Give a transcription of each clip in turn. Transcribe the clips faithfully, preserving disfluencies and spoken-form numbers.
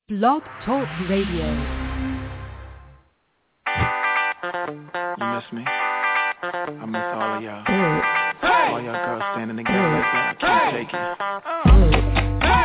Blog Talk Radio. You miss me? I miss all of y'all. Hey. All y'all girls standing together like that. I can't take it.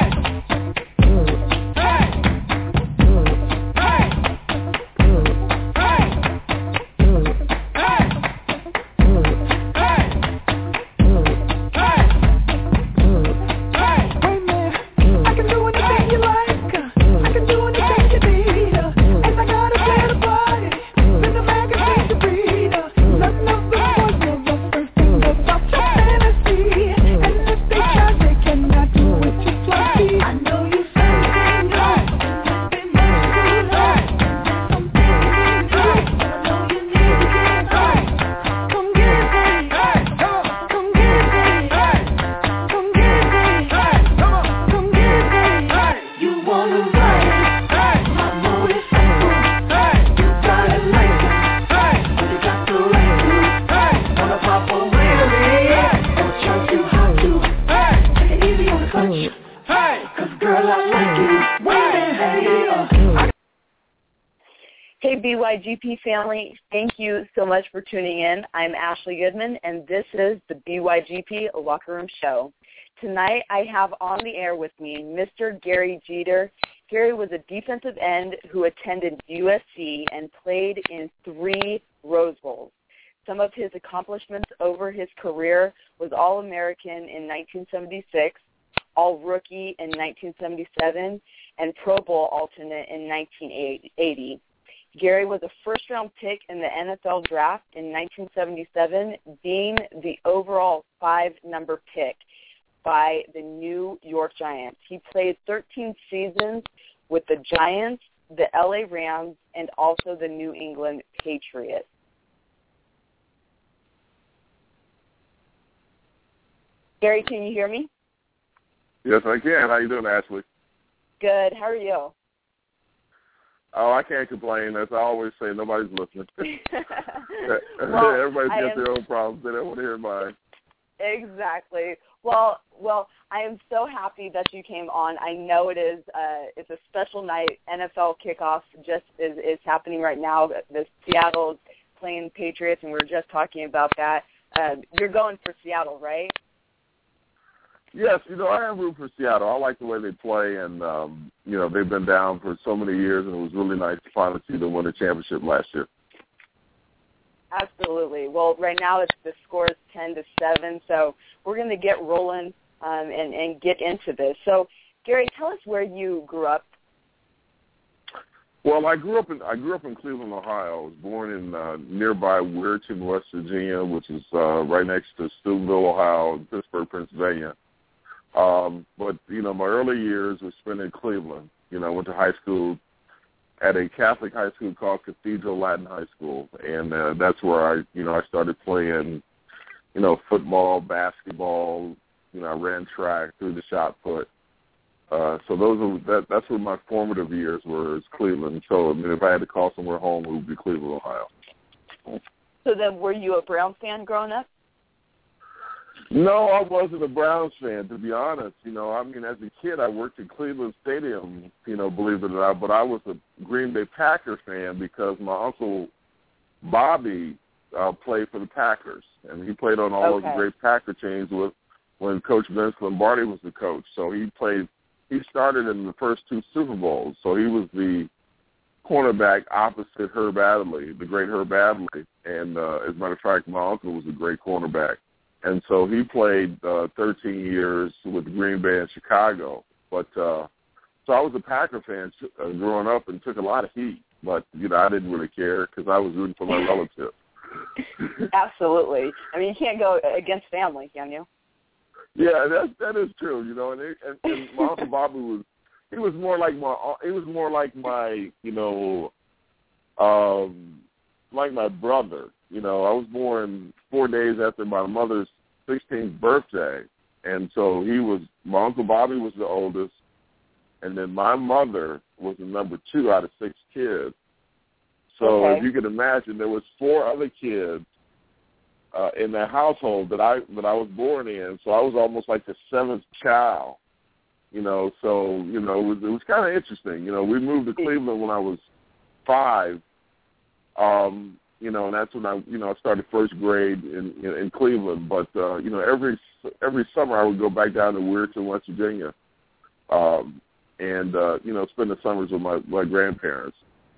B Y G P family, thank you so much for tuning in. I'm Ashley Goodman, and this is the B Y G P Locker Room Show. Tonight, I have on the air with me Mister Gary Jeter. Gary was a defensive end who attended U S C and played in three Rose Bowls. Some of his accomplishments over his career was All-American in nineteen seventy-six, All-Rookie in nineteen seventy-seven, and Pro Bowl alternate in nineteen eighty. Gary was a first-round pick in the N F L draft in nineteen seventy-seven, being the overall five-number pick by the New York Giants. He played thirteen seasons with the Giants, the L A Rams, and also the New England Patriots. Gary, can you hear me? Yes, I can. How you doing, Ashley? Good. How are you? Oh, I can't complain. As I always say, nobody's listening. well, Everybody's got am, their own problems. They don't want to hear mine. Exactly. Well, well, I am so happy that you came on. I know it is. Uh, it's a special night. N F L kickoff just is, is happening right now. The Seattle's playing Patriots, and we were just talking about that. Uh, you're going for Seattle, right? Yes, you know, I am rooting for Seattle. I like the way they play, and, um, you know, they've been down for so many years, and it was really nice to finally see them win the championship last year. Absolutely. Well, right now it's the score is ten to seven, so we're going to get rolling um, and, and get into this. So, Gary, tell us where you grew up. Well, I grew up in I grew up in Cleveland, Ohio. I was born in uh, nearby Weirton, West Virginia, which is uh, right next to Steubenville, Ohio, and Pittsburgh, Pennsylvania. Um, but, you know, my early years were spent in Cleveland. You know, I went to high school at a Catholic high school called Cathedral Latin High School, and uh, that's where I, you know, I started playing, you know, football, basketball. You know, I ran track, threw the shot put. Uh, so those are that, that's where my formative years were, is Cleveland. So, I mean, if I had to call somewhere home, it would be Cleveland, Ohio. So then were you a Browns fan growing up? No, I wasn't a Browns fan, to be honest. You know, I mean, as a kid, I worked at Cleveland Stadium, you know, believe it or not, but I was a Green Bay Packers fan because my uncle Bobby uh, played for the Packers, and he played on all okay. of the great Packer teams with when Coach Vince Lombardi was the coach. So he played, he started in the first two Super Bowls, so he was the cornerback opposite Herb Adderley, the great Herb Adderley, and uh, as a matter of fact, my uncle was a great cornerback. And so he played uh, thirteen years with Green Bay and Chicago. But uh, so I was a Packer fan uh, growing up and took a lot of heat. But, you know, I didn't really care because I was rooting for my relatives. Absolutely. I mean, you can't go against family, can you? Yeah, that that is true. You know, and, it, and, and my Uncle Bobby was he was more like my he was more like my you know um, like my brother. You know, I was born four days after my mother's sixteenth birthday, and so he was, my Uncle Bobby was the oldest, and then my mother was the number two out of six kids. So okay. if you can imagine, there was four other kids uh, in that household that I that I was born in, so I was almost like the seventh child. You know, so, you know, it was, it was kind of interesting. You know, we moved to Cleveland when I was five, um, you know, and that's when I, you know, I started first grade in, in, in Cleveland. But, uh, you know, every every summer I would go back down to Weirton, West Virginia, um, and, uh, you know, spend the summers with my, my grandparents.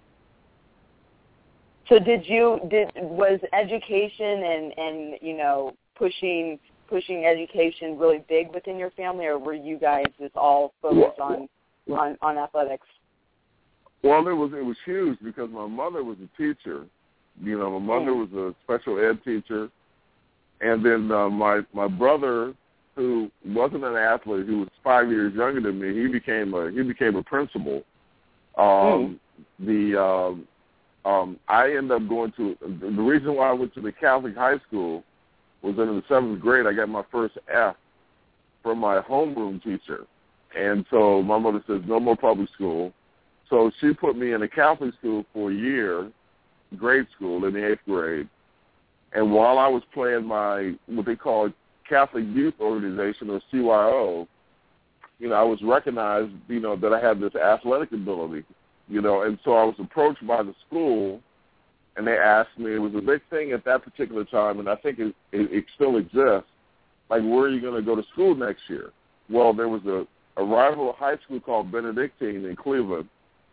So did you, did, was education and, and, you know, pushing pushing education really big within your family, or were you guys just all focused well, on, well, on on athletics? Well, it was it was huge because my mother was a teacher. You know, my mother was a special ed teacher, and then uh, my my brother, who wasn't an athlete, who was five years younger than me, he became a he became a principal. Um, mm. The um, um, I ended up going to the reason why I went to the Catholic high school was in the seventh grade. I got my first F from my homeroom teacher, and so my mother says no more public school. So she put me in a Catholic school for a year, grade school in the eighth grade. And while I was playing my what they call Catholic Youth Organization, or C Y O, you know, I was recognized, you know, that I had this athletic ability, you know, and so I was approached by the school. And they asked me, it was a big thing at that particular time, and I think it, it, it still exists, like, where are you going to go to school next year? Well, there was a, a rival high school called Benedictine in Cleveland,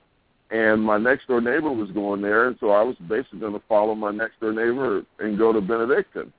and my next-door neighbor was going there, and so I was basically going to follow my next-door neighbor and go to Benedictine.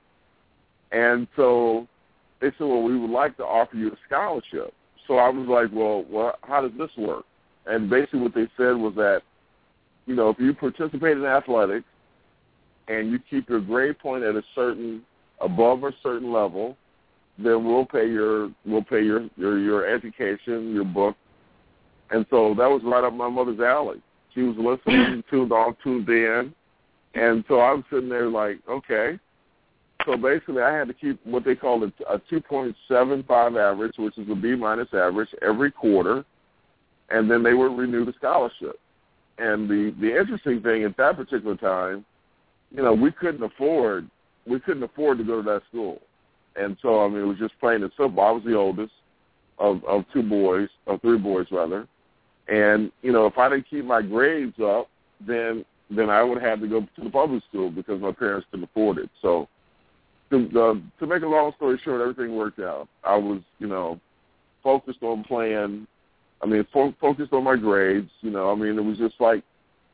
And so they said, well, we would like to offer you a scholarship. So I was like, well, well, how does this work? And basically what they said was that, you know, if you participate in athletics, and you keep your grade point at a certain, above a certain level, then we'll pay your, we'll pay your, your, your education, your book. And so that was right up my mother's alley. She was listening, tuned on, tuned in. And so I was sitting there like, okay. So basically I had to keep what they call a, a two point seven five average, which is a B minus average, every quarter. And then they would renew the scholarship. And the, the interesting thing at that particular time, you know, we couldn't afford we couldn't afford to go to that school, and so I mean it was just plain and simple. I was the oldest of, of two boys, of three boys rather, and you know if I didn't keep my grades up, then then I would have to go to the public school because my parents couldn't afford it. So to uh, to make a long story short, everything worked out. I was you know focused on playing. I mean fo- focused on my grades. You know I mean it was just like.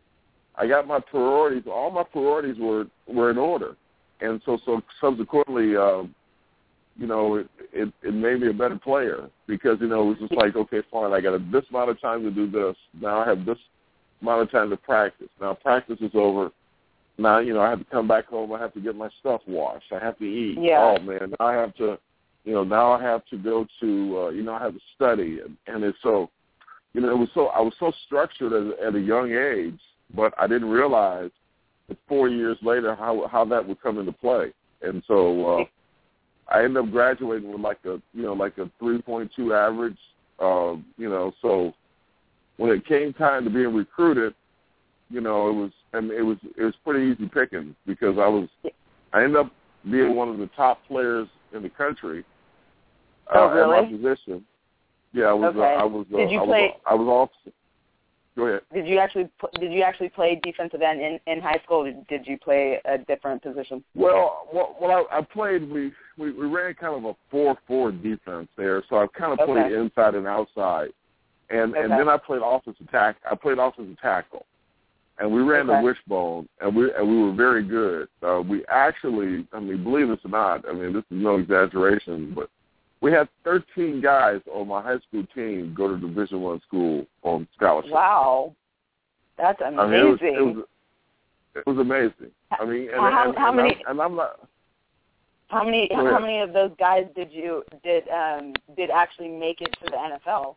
I got my priorities. All my priorities were, were in order, and so so subsequently, um, you know, it, it it made me a better player because you know it was just like, okay, fine, I got a, this amount of time to do this. Now I have this amount of time to practice. Now practice is over. Now you know I have to come back home. I have to get my stuff washed. I have to eat. Yeah. Oh man, now I have to, you know, now I have to go to, uh, you know, I have to study, and, and it's so, you know, it was so I was so structured at, at a young age. But I didn't realize that four years later how how that would come into play, and so uh, I ended up graduating with like a you know like a three point two average, uh, you know. So when it came time to being recruited, you know it was I mean, it was it was pretty easy picking because I was I ended up being one of the top players in the country uh, oh, really? at my position. Yeah, I was. Okay. Uh, I was. Uh, Did you I play? Was, I was off. Go ahead. Did you actually did you actually play defensive end in, in high school? Or did you play a different position? Well, well, well I, I played. We, we we ran kind of a four four defense there, so I kind of okay. played inside and outside, and okay. and then I played offensive tack. I played offensive tackle, and we ran okay. the wishbone, and we and we were very good. Uh, we actually, I mean, believe this or not, I mean, this is no exaggeration, but we had thirteen guys on my high school team go to Division One school on scholarship. Wow, that's amazing. I mean, it, was, it, was, it was amazing. I mean, and, how, and, how and many? I'm, and I'm not. How many? How many of those guys did you did um, did actually make it to the N F L?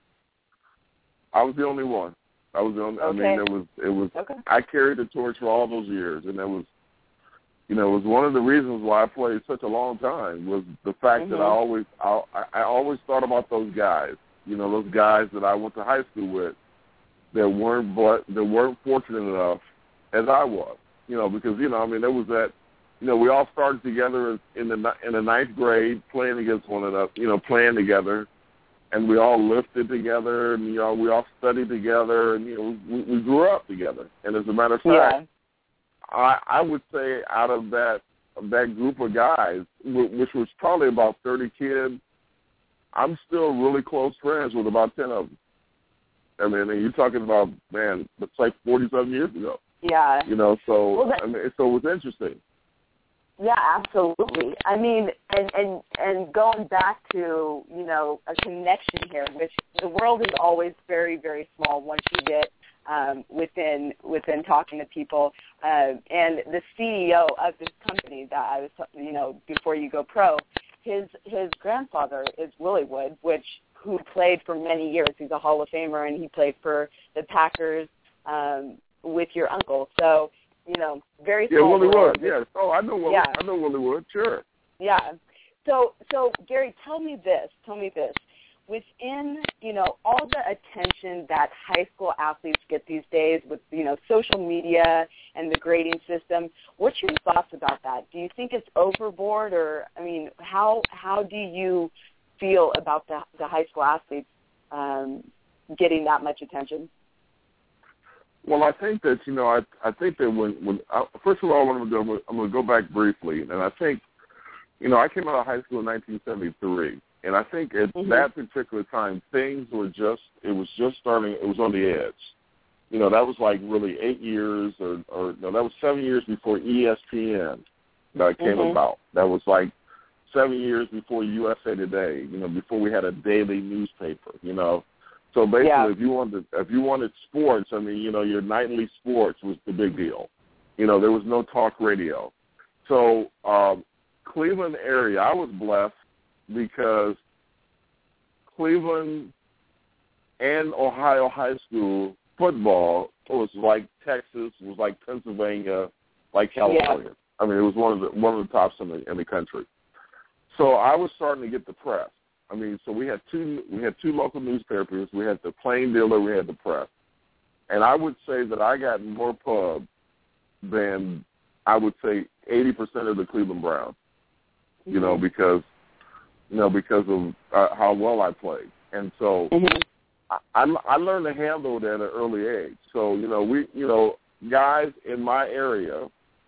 I was the only one. I was the only. Okay. I mean, it was. It was. Okay. I carried the torch for all those years, and that was. You know, it was one of the reasons why I played such a long time was the fact mm-hmm. that I always, I, I always thought about those guys. You know, those guys that I went to high school with, that weren't, but that weren't fortunate enough as I was. You know, because you know, I mean, there was that. You know, we all started together in the in the ninth grade, playing against one another. You know, playing together, and we all lifted together, and you know, we all studied together, and you know, we, we grew up together. And as a matter of fact, yeah. I, I would say out of that of that group of guys, which was probably about thirty kids, I'm still really close friends with about ten of them. I mean, and you're talking about, man, it's like forty-seven years ago. Yeah. You know, so well, that, I mean, so it was interesting. Yeah, absolutely. I mean, and, and and going back to, you know, a connection here, which the world is always very, very small once you get um, within within talking to people. Uh, and the C E O of this company that I was, you know, before you go pro, his his grandfather is Willie Wood, which who played for many years. He's a Hall of Famer, and he played for the Packers um, with your uncle. So, you know, very yeah, small Willie world. Wood. Yeah. Oh, I know Willie. Yeah. I know Willie Wood. Sure. Yeah. So, so Gary, tell me this. Tell me this. Within, you know, all the attention that high school athletes get these days with, you know, social media and the grading system, what's your thoughts about that? Do you think it's overboard, or, I mean, how how do you feel about the, the high school athletes um, getting that much attention? Well, I think that, you know, I I think that when, when I, first of all, I'm going to go, I'm going to go back briefly, and I think, you know, I came out of high school in nineteen seventy-three, and I think at mm-hmm. that particular time, things were just, it was just starting, it was on the edge. You know, that was like really eight years, or, or no, that was seven years before E S P N that came mm-hmm. about. That was like seven years before U S A Today, you know, before we had a daily newspaper, you know. So basically, yeah. if you wanted if you wanted sports, I mean, you know, your nightly sports was the big deal. You know, there was no talk radio. So um, Cleveland area, I was blessed because Cleveland and Ohio high school football was like Texas, was like Pennsylvania, like California. Yeah. I mean, it was one of the one of the tops in the in the country. So I was starting to get the press. I mean, so we had two we had two local newspapers. We had the Plain Dealer, we had the Press. And I would say that I got more pub than I would say eighty percent of the Cleveland Browns. You know, because you know because of uh, how well I played. And so mm-hmm. I, I learned to handle it at an early age. So, you know, we you know, guys in my area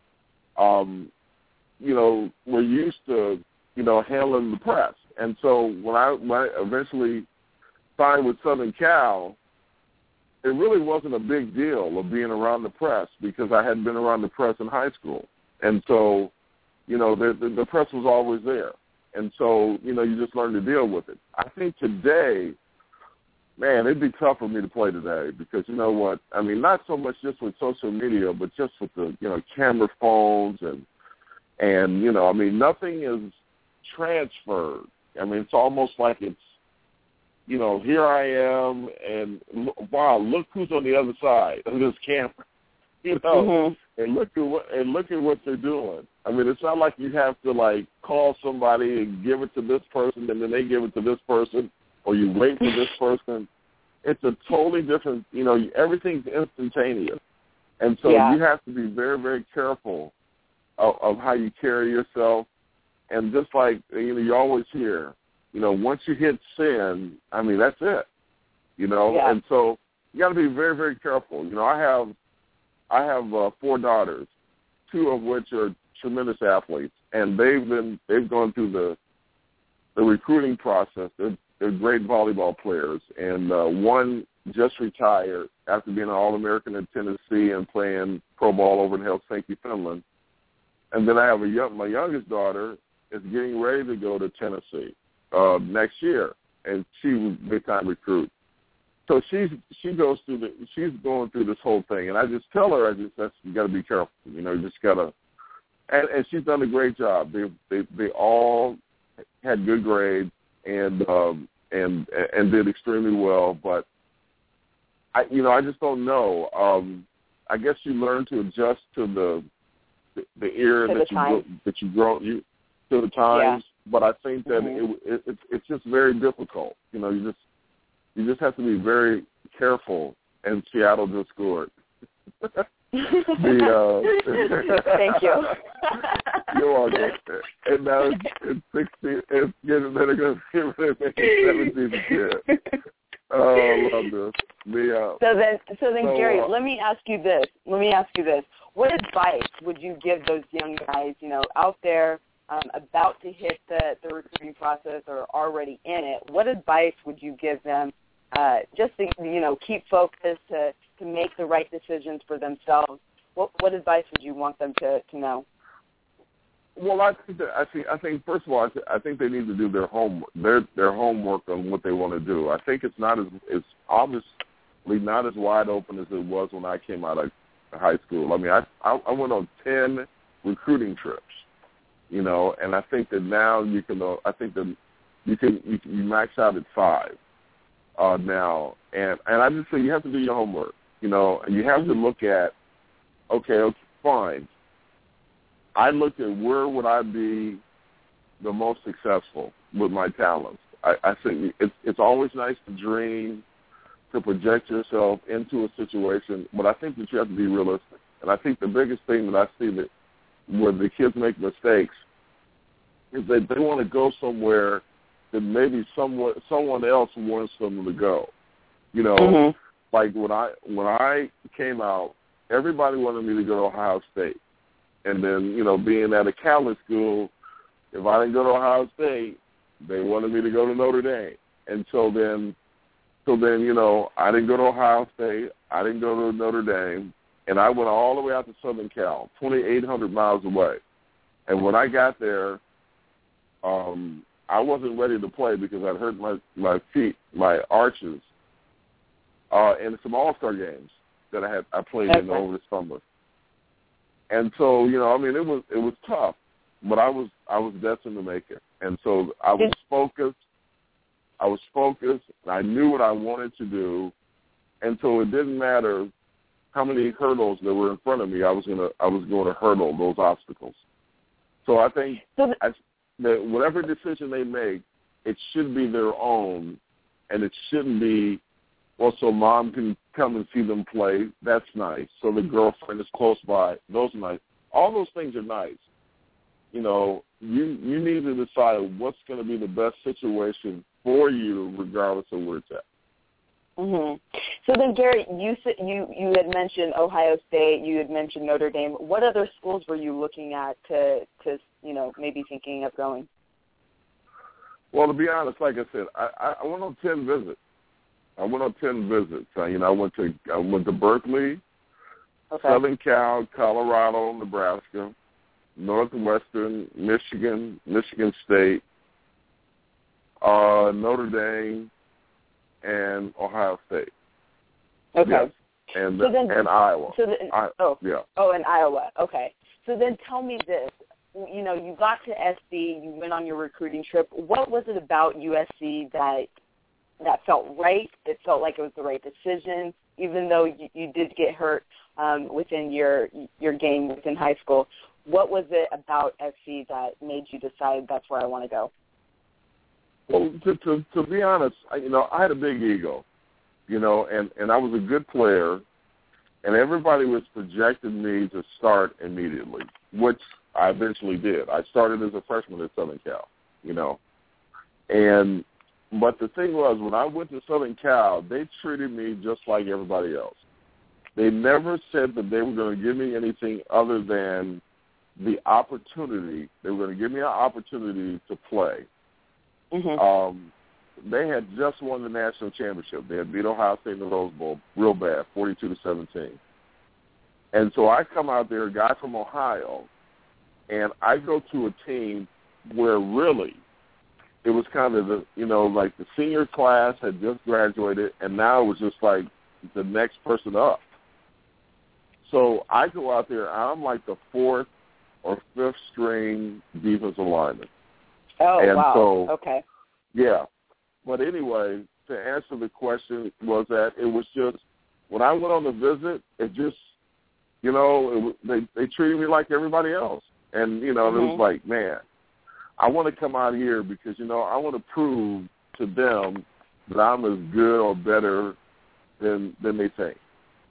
um, you know, were used to, you know, handling the press. And so when I, when I eventually signed with Southern Cal, it really wasn't a big deal of being around the press because I hadn't been around the press in high school. And so, you know, the, the, the press was always there. And so, you know, you just learn to deal with it. I think today, man, it'd be tough for me to play today because, you know what, I mean, not so much just with social media, but just with the, you know, camera phones and, and you know, I mean, nothing is transferred. I mean, it's almost like it's, you know, here I am, and wow, look who's on the other side of this camera, you know, mm-hmm. and look at what and look at what they're doing. I mean, it's not like you have to like call somebody and give it to this person, and then they give it to this person, or you wait for this person. It's a totally different, you know, everything's instantaneous, and so yeah. you have to be very, very careful of, of how you carry yourself. And just like, you know, you always hear, you know, once you hit sin, I mean, that's it, you know. Yeah. And so you got to be very, very careful. You know, I have, I have uh, four daughters, two of which are tremendous athletes, and they've been, they've gone through the, the recruiting process. They're, they're great volleyball players, and uh, one just retired after being an All-American in Tennessee and playing pro ball over in Helsinki, Finland. And then I have a young, my youngest daughter is getting ready to go to Tennessee uh, next year, and she was a big-time recruit. So she's she goes through the she's going through this whole thing, and I just tell her, I just that's, you got to be careful, you know, you just gotta. And, and she's done a great job. They they they all had good grades and um, and and did extremely well, but I you know I just don't know. Um, I guess you learn to adjust to the the, the era to that the you grow, that you grow you. to the times, yeah. But I think that mm-hmm. it, it, it, it's just very difficult. You know, you just you just have to be very careful, and Seattle just scored. the, uh, Thank you. You're welcome. And now it's, it's sixteen. It's getting better because it's seventeen again. Oh, I love this. The, uh, so then, so then, so, Gary, uh, let me ask you this. Let me ask you this. What advice would you give those young guys, you know, out there um, about to hit the, the recruiting process or already in it? What advice would you give them uh, just to, you know, keep focused, to, to make the right decisions for themselves? What, what advice would you want them to, to know? Well, I think that, I think I think first of all, I, th- I think they need to do their homework, their their homework on what they want to do. I think it's not as it's obviously not as wide open as it was when I came out of high school. I mean, I I, I went on ten recruiting trips, you know, and I think that now you can. Uh, I think that you can you, can, you max out at five uh, now, and and I just say you have to do your homework, you know, and you have to look at okay, okay, fine. I looked at where would I be the most successful with my talents. I, I think it's, it's always nice to dream, to project yourself into a situation, but I think that you have to be realistic. And I think the biggest thing that I see that where the kids make mistakes is that they want to go somewhere that maybe someone someone else wants them to go. You know, Mm-hmm. like when I when I came out, everybody wanted me to go to Ohio State. And then, you know, being at a Catholic school, if I didn't go to Ohio State, they wanted me to go to Notre Dame. And so then, so then, you know, I didn't go to Ohio State. I didn't go to Notre Dame. And I went all the way out to Southern Cal, twenty-eight hundred miles away. And when I got there, um, I wasn't ready to play because I'd hurt my, my feet, my arches, uh, in some All-Star games that I had I played okay. in over the summer. And so, you know, I mean, it was it was tough, but I was I was destined to make it. And so I was focused. I was focused. I knew what I wanted to do, and so it didn't matter how many hurdles that were in front of me. I was gonna I was going to hurdle those obstacles. So I think I, that whatever decision they make, it should be their own, and it shouldn't be, well, so mom can come and see them play. That's nice. So the girlfriend is close by. Those are nice. All those things are nice. You know, you you need to decide what's going to be the best situation for you, regardless of where it's at. Mm-hmm. So then, Gary, you you you had mentioned Ohio State. You had mentioned Notre Dame. What other schools were you looking at to to you know maybe thinking of going? Well, to be honest, like I said, I, I went on ten visits. I went on ten visits. Uh, you know, I went to I went to Berkeley, okay. Southern Cal, Colorado, Nebraska, Northwestern, Michigan, Michigan State, uh, Notre Dame, and Ohio State. Okay. Yes. And so then, and Iowa. So then, I, oh, yeah. Oh, and Iowa. Okay. So then, tell me this. You know, you got to S C. You went on your recruiting trip. What was it about U S C that that felt right? It felt like it was the right decision, even though you, you did get hurt um, within your your game within high school. What was it about S C that made you decide that's where I want to go? Well, to, to to be honest, I, you know, I had a big ego, you know, and, and I was a good player, and everybody was projecting me to start immediately, which I eventually did. I started as a freshman at Southern Cal, you know, and but the thing was, when I went to Southern Cal, they treated me just like everybody else. They never said that they were going to give me anything other than the opportunity. They were going to give me an opportunity to play. Mm-hmm. Um, they had just won the national championship. They had beat Ohio State in the Rose Bowl real bad, forty-two to seventeen. And so I come out there, a guy from Ohio, and I go to a team where really it was kind of the, you know, like the senior class had just graduated, and now it was just like the next person up. So I go out there, and I'm like the fourth or fifth string defensive lineman. Oh, and wow. So, okay. Yeah. But anyway, to answer the question was that it was just, when I went on the visit, it just, you know, it, they, they treated me like everybody else. And, you know, mm-hmm. it was like, man, I want to come out here because, you know, I want to prove to them that I'm as good or better than than they think.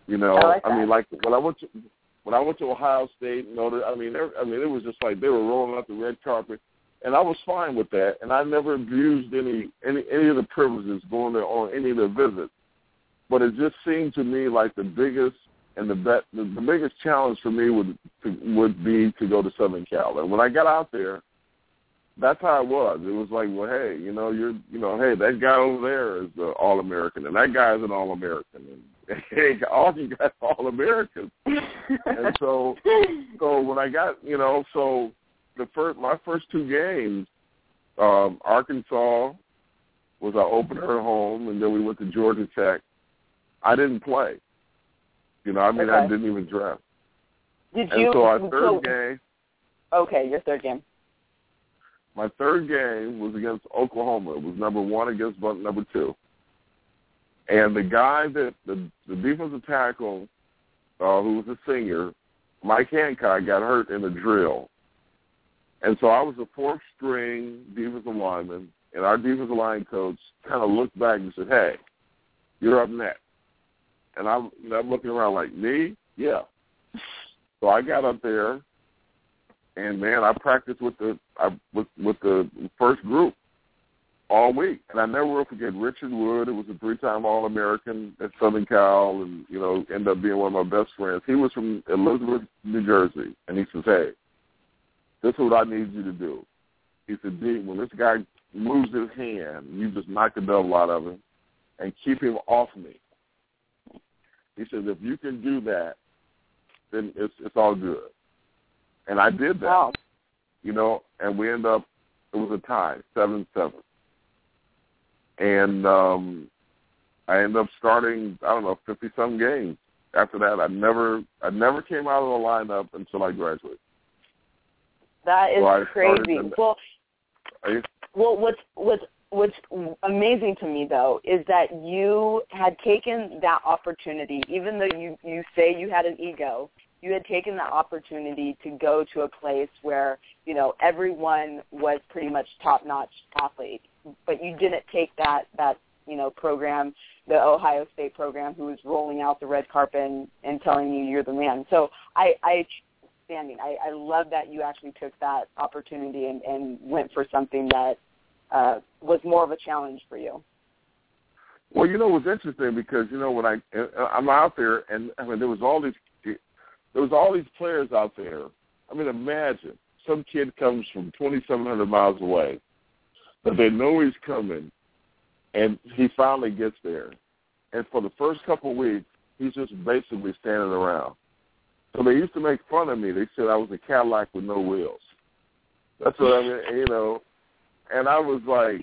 You know, I, like I mean, like when I went to when I went to Ohio State, you know, I mean, I mean, it was just like they were rolling out the red carpet, and I was fine with that, and I never abused any any any of the privileges going there on any of the visits. But it just seemed to me like the biggest and the bet the, the biggest challenge for me would to, would be to go to Southern Cal. And when I got out there, that's how it was. It was like, well, hey, you know, you're, you know, hey, that guy over there is an All-American, and that guy is an All-American, and hey, all you guys are All-Americans. And so, so when I got, you know, so the first, my first two games, um, Arkansas was our opener at home, and then we went to Georgia Tech. I didn't play. You know, I mean, okay. I didn't even draft. Did and you? so our third so, game. Okay, your third game. My third game was against Oklahoma. It was number one against number two. And the guy that, the, the defensive tackle, uh, who was a senior, Mike Hancock, got hurt in a drill. And so I was a fourth-string defensive lineman, and our defensive line coach kind of looked back and said, hey, you're up next. And I'm, you know, I'm looking around like, me? Yeah. So I got up there. And man, I practiced with the I, with with the first group all week, and I never will forget Richard Wood. It was a three-time All-American at Southern Cal, and you know, ended up being one of my best friends. He was from Elizabeth, New Jersey, and he says, "Hey, this is what I need you to do." He said, "D, when this guy moves his hand, you just knock the devil out of him, and keep him off me." He said, "If you can do that, then it's it's all good." And I did that, wow. you know, and we ended up, it was a tie, seven seven. And um, I ended up starting, I don't know, fifty-some games. After that, I never I never came out of the lineup until I graduated. That is so crazy. Well, you, well, what's, what's, what's amazing to me, though, is that you had taken that opportunity, even though you, you say you had an ego, you had taken the opportunity to go to a place where, you know, everyone was pretty much top-notch athlete, but you didn't take that, that you know, program, the Ohio State program, who was rolling out the red carpet and, and telling you you're the man. So I, I standing, I, I love that you actually took that opportunity and, and went for something that uh, was more of a challenge for you. Well, you know, it was interesting because, you know, when I, I'm out there, and I mean, there was all these There was all these players out there. I mean, imagine some kid comes from twenty-seven hundred miles away, but they know he's coming, and he finally gets there. And for the first couple of weeks, he's just basically standing around. So they used to make fun of me. They said I was a Cadillac with no wheels. That's what I mean, you know. And I was like,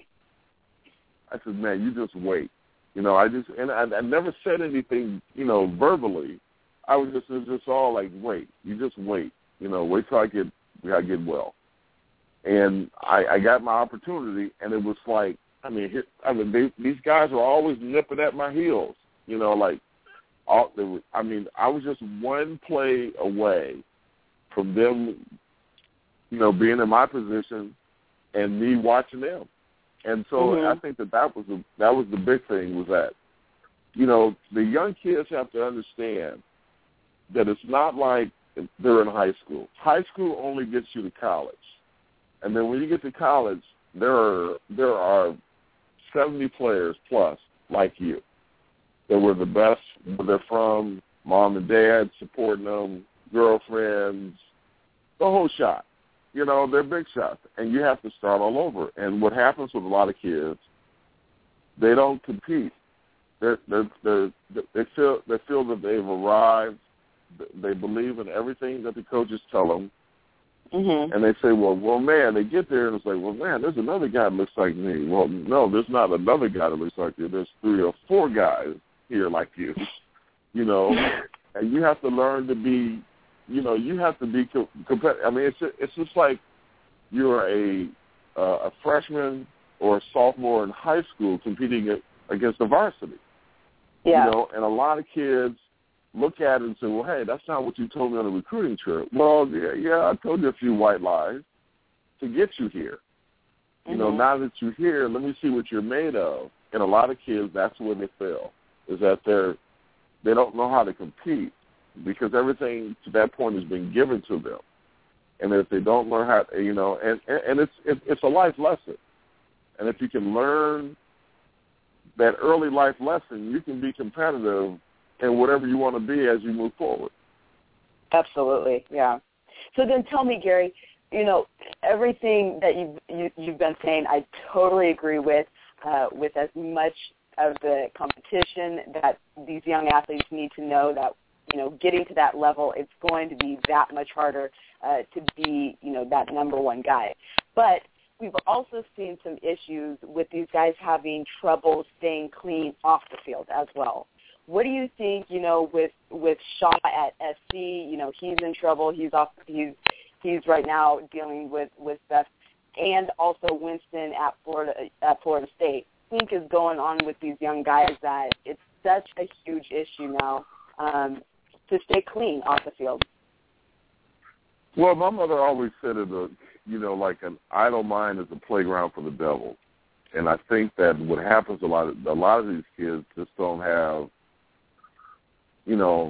I said, man, you just wait. You know, I just, and I, I never said anything, you know, verbally. I was just, it was just all like, wait, you just wait, you know, wait till I get, I get well. And I, I got my opportunity, and it was like, I mean, here, I mean, they, these guys were always nipping at my heels, you know, like, all, they were, I mean, I was just one play away from them, you know, being in my position and me watching them. And so mm-hmm. I think that that was the, that was the big thing was that, you know, the young kids have to understand that it's not like they're in high school. High school only gets you to college. And then when you get to college, there are there are seventy players plus like you that were the best where they're from, mom and dad supporting them, girlfriends, the whole shot. You know, they're big shots. And you have to start all over. And what happens with a lot of kids, they don't compete. They're, they're, they're, they feel they feel that they've arrived. They believe in everything that the coaches tell them, mm-hmm. and they say, well, well, man, they get there and it's like, well, man, there's another guy that looks like me. Well, no, there's not another guy that looks like you. There's three or four guys here like you, you know, and you have to learn to be, you know, you have to be competitive. I mean, it's just, it's just like you're a uh, a freshman or a sophomore in high school competing against the varsity, yeah. you know, and a lot of kids look at it and say, well, hey, that's not what you told me on the recruiting trip. Well, yeah, yeah, I told you a few white lies to get you here. Mm-hmm. You know, now that you're here, let me see what you're made of. And a lot of kids, that's where they fail, is that they're they don't know how to compete because everything to that point has been given to them. And if they don't learn how, you know, and, and it's it's a life lesson. And if you can learn that early life lesson, you can be competitive in whatever you want to be as you move forward. Absolutely, yeah. So then tell me, Gary, you know, everything that you've, you, you've been saying, I totally agree with, uh, with as much of the competition that these young athletes need to know that, you know, getting to that level, it's going to be that much harder uh, to be, you know, that number one guy. But we've also seen some issues with these guys having trouble staying clean off the field as well. What do you think, you know, with with Shaw at S C, you know, he's in trouble. He's off. He's he's right now dealing with with theft, and also Winston at Florida at Florida State. I think is going on with these young guys that it's such a huge issue now um, to stay clean off the field. Well, my mother always said it, a, you know, like an idle mind is a playground for the devil, and I think that what happens a lot of a lot of these kids just don't have. You know,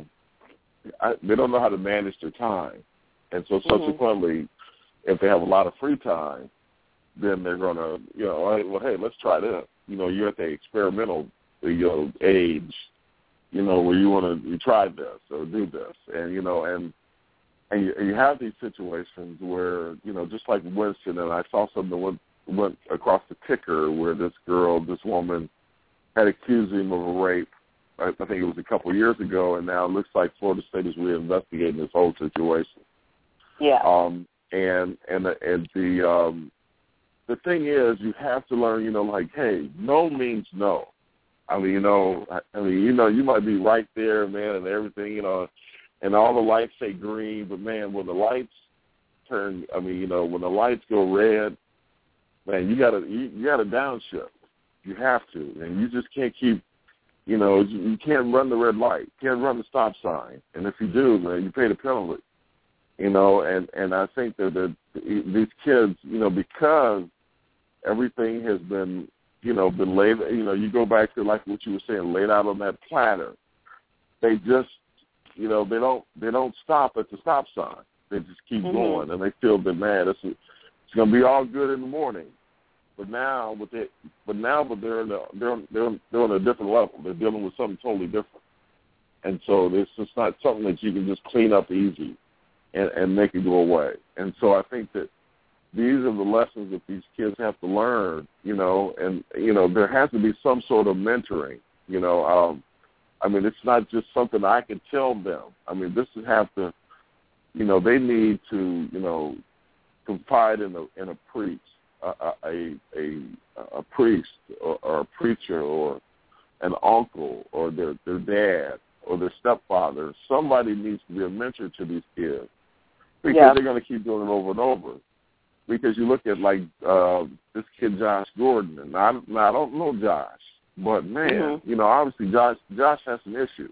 I, they don't know how to manage their time. And so subsequently, mm-hmm. if they have a lot of free time, then they're going to, you know, hey, well, hey, let's try this. You know, you're at the experimental, you know, age, you know, where you want to, you try this or do this. And, you know, and and you, and you have these situations where, you know, just like Winston, and I saw something that went, went across the ticker where this girl, this woman had accused him of a rape. I think it was a couple of years ago, and now it looks like Florida State is reinvestigating this whole situation. Yeah. Um, and and the, and the um, the thing is, you have to learn, you know, like, hey, no means no. I mean, you know, I, I mean, you know, you might be right there, man, and everything, you know, and all the lights say green, but man, when the lights turn, I mean, you know, when the lights go red, man, you gotta you, you gotta downshift. You have to, and you just can't keep. You know, you can't run the red light. You can't run the stop sign. And if you do, man, you pay the penalty. You know, and, and I think that the, these kids, you know, because everything has been, you know, been laid, you know, you go back to like what you were saying, laid out on that platter. They just, you know, they don't they don't stop at the stop sign. They just keep mm-hmm. going, and they feel that, man, it's, it's going to be all good in the morning. But now, with it, but now, but they're in a, they're they're they're on a different level. They're dealing with something totally different, and so it's just not something that you can just clean up easy, and, and make it go away. And so I think that these are the lessons that these kids have to learn. You know, and you know there has to be some sort of mentoring. You know, um, I mean, it's not just something I can tell them. I mean, this is have to, you know, they need to, you know, confide in a in a priest. A, a a a priest or, or a preacher or an uncle or their their dad or their stepfather. Somebody needs to be a mentor to these kids because yeah. they're going to keep doing it over and over. Because you look at like uh, this kid Josh Gordon, and I, I don't know Josh, but man, mm-hmm. you know, obviously Josh Josh has some issues.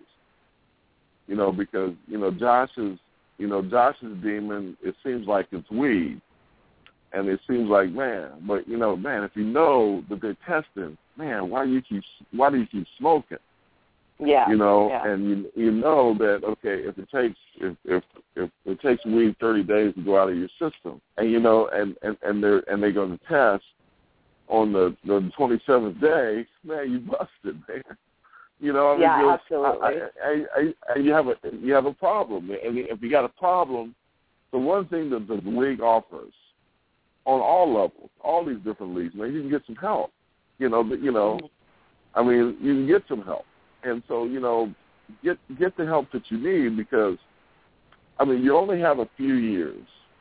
You know, because you know Josh is you know Josh's demon. It seems like it's weed. And it seems like, man, but you know, man, if you know that they're testing, man, why do you keep why do you keep smoking? Yeah. You know, yeah. and you you know that okay, if it takes if if if it takes weed thirty days to go out of your system, and you know, and and and they're and they're going to test on the the twenty seventh day, man, you busted, man. You know, I mean, yeah, absolutely. I, I, I, I, you have a you have a problem, and if you got a problem, the one thing that the league offers. On all levels, all these different leagues, man, you can get some help. You know, but, you know, I mean, you can get some help, and so you know, get get the help that you need because, I mean, you only have a few years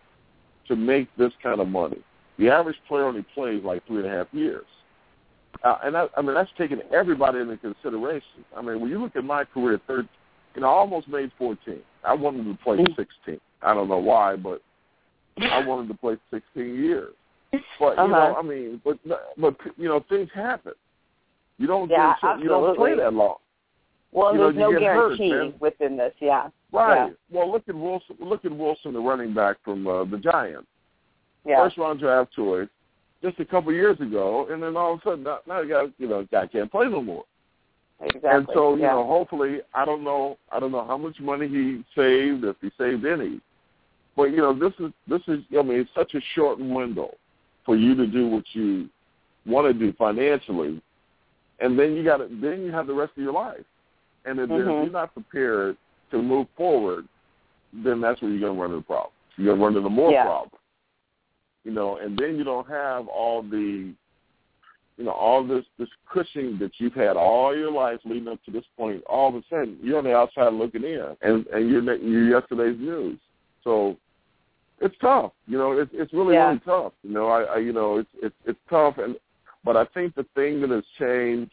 to make this kind of money. The average player only plays like three and a half years, uh, and I, I mean that's taking everybody into consideration. I mean, when you look at my career, third, you know, I almost made fourteen. I wanted to play sixteen. I don't know why, but. I wanted to play sixteen years, but uh-huh. you know, I mean, but but you know, things happen. You don't yeah, do, you don't play that long. Well, you there's know, no guarantee hurt, within this. Yeah, right. Yeah. Well, look at Wilson. Look at Wilson, the running back from uh, the Giants. Yeah. First round draft choice, just a couple years ago, and then all of a sudden, now, now the guy, you know, guy can't play no more. exactly. And so, you yeah. know, hopefully, I don't know, I don't know how much money he saved, if he saved any. But you know, this is this is, I mean, it's such a short window for you to do what you want to do financially, and then you got to, then you have the rest of your life. And if, mm-hmm. if you're not prepared to move forward, then that's where you're going to run into problems. You're going to run into more yeah. problems. You know, and then you don't have all the, you know, all this, this cushion that you've had all your life leading up to this point. All of a sudden, you're on the outside looking in, and, and you're, you're yesterday's news. So it's tough. You know, it's it's really, yeah. really tough. You know, I, I you know, it's it's it's tough. And but I think the thing that has changed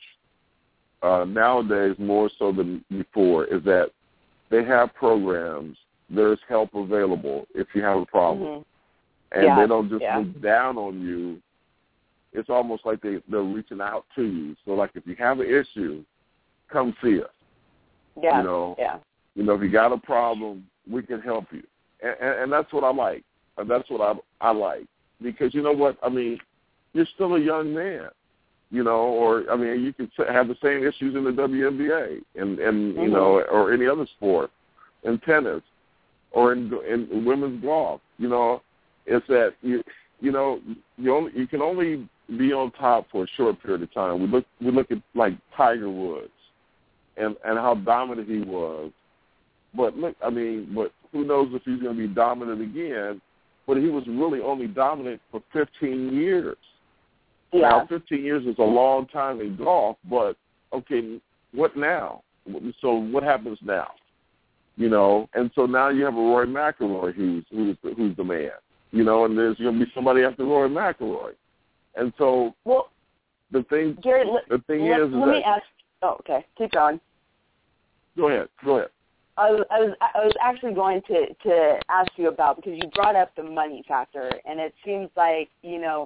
uh, nowadays more so than before is that they have programs. There's help available if you have a problem. Mm-hmm. And yeah. they don't just yeah. look down on you. It's almost like they, they're reaching out to you. So, like, if you have an issue, come see us. Yeah. You know, yeah. you know, if you got a problem, we can help you. And, and, and that's what I like. And that's what I I like. Because, you know what, I mean, you're still a young man, you know, or, I mean, you could have the same issues in the W N B A and, and mm-hmm. you know, or any other sport, in tennis, or in, in women's golf, you know. It's that you you know you only you can only be on top for a short period of time. We look we look at like Tiger Woods and and how dominant he was, but look, I mean, but who knows if he's going to be dominant again? But he was really only dominant for fifteen years. Yeah. Now, fifteen years is a long time in golf, but okay, what now? So what happens now? You know, and so now you have a Rory McIlroy who's who's the, who's the man. You know, and there's going to be somebody after Rory McIlroy. And so well, the thing, Gary, the thing let, is, is let that, me ask. Oh, okay, keep going. Go ahead. Go ahead. I was, I was I was actually going to, to ask you about, because you brought up the money factor, and it seems like, you know,